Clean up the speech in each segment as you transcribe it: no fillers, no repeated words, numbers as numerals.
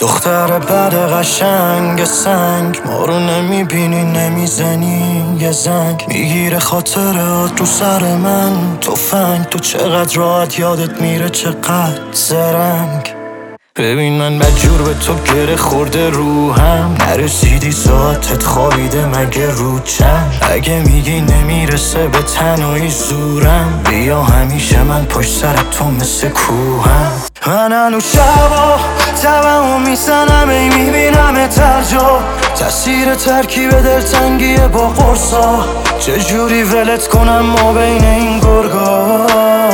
دختر بد قشنگ سنگ، ما رو نمیبینی نمیزنی یه زنگ، میگیره خاطرات رو سر من تفنگ. تو چقدر راحت یادت میره چقدر زرنگ. ببین من بدجور به تو گره خورده روحم، نرسیدی ساعتت خوابیده مگه رو چند. اگه میگی نمیرسه به تنهایی زورم، بیا همیشه من پشت سر تو مثل کوهم. من هنو شبا تبمو میزنم ای میبینم ترجا، تأثیر ترکیب دلتنگیه با قرصا. چجوری ولت کنم ما بین این گرگا.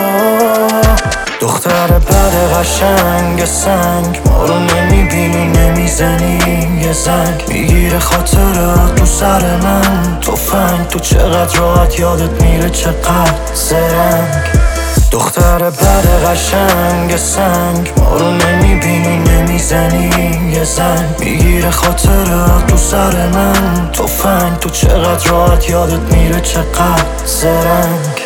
دختر بد قشنگ سنگ، ما رو نمیبینی نمیزنی یه زنگ، میگیره خاطرات رو سر من تفنگ. تو چقدر راحت یادت میره چقدر زرنگ. دختر بد قشنگ سنگ، ما رو نمیبینی نمیزنی یه زنگ، میگیره خاطرات رو سر من تفنگ. تو چقدر راحت یادت میره چقدر زرنگ.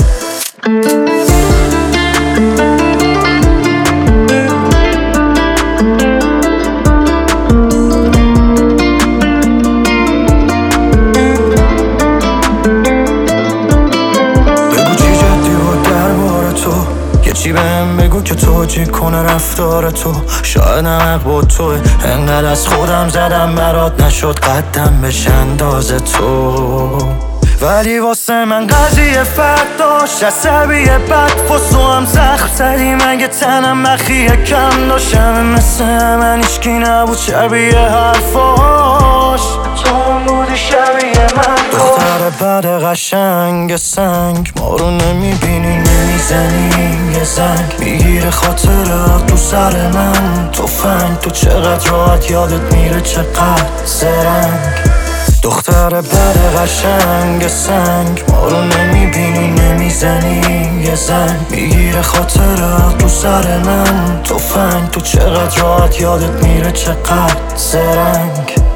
چی بهم بگو که توجیه کنه رفتار تو، شاید نمک با توه. انقدر از خودم زدم برات نشد قدم بشه انداز تو، ولی واسه من قضیه فرق داشت. عصبی بد فسو هم زخم زدی مگه تنم بخیه کم داشت. همه مثل من هیچکی نبود شبیه حرفاش، تو هم بودی شبیه من. دختر بد قشنگ سنگ، ما رو نمیبینی نمیزنی یه زنگ، میگیره خاطرات رو سر من تفنگ. تو چقدر راحت یادت میره چقدر زرنگ. دختر بد قشنگ سنگ، ما رو نمیبینی نمیزنی یه زنگ، میگیره خاطرات رو سر من تفنگ. تو چقدر راحت یادت میره چقدر زرنگ.